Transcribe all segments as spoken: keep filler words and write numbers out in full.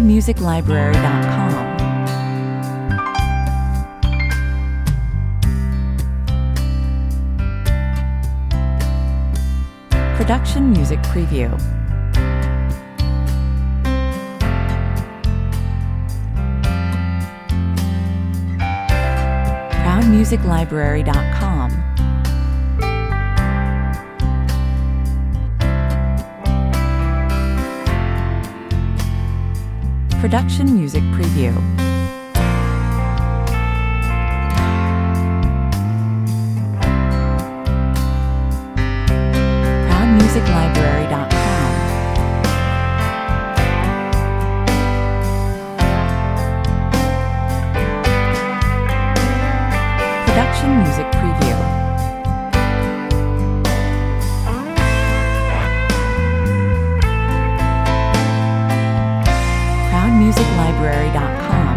music library dot com. Production Music Preview. Crown music library dot com. Production Music Preview. Crown music library dot com. Production Music Preview. music library dot com.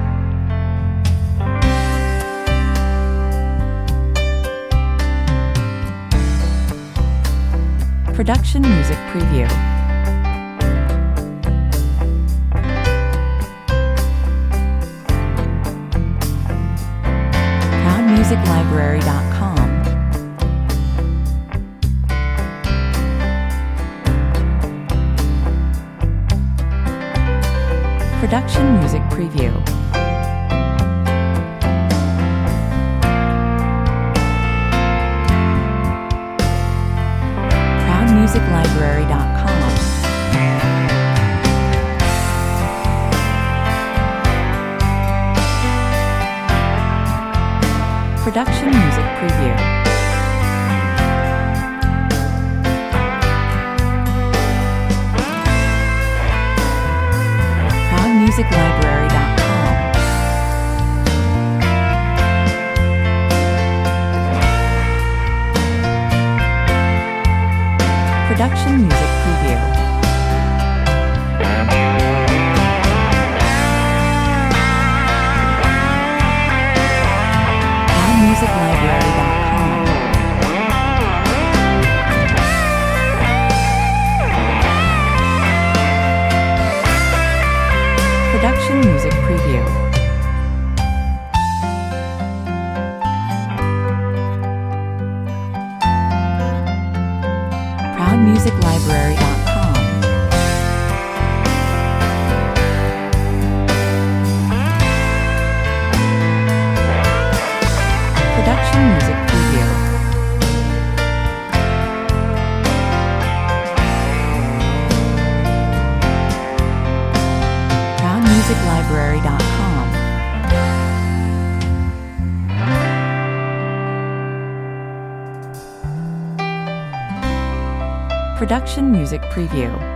Production Music Preview. crown music library dot com. Production Music Preview. crown music library dot com. Production Music Preview. music library dot com. Production Music Preview. crown music library dot com. Production Music Preview. crown music library dot com. Production Music Preview. music library dot com. Production Music Preview.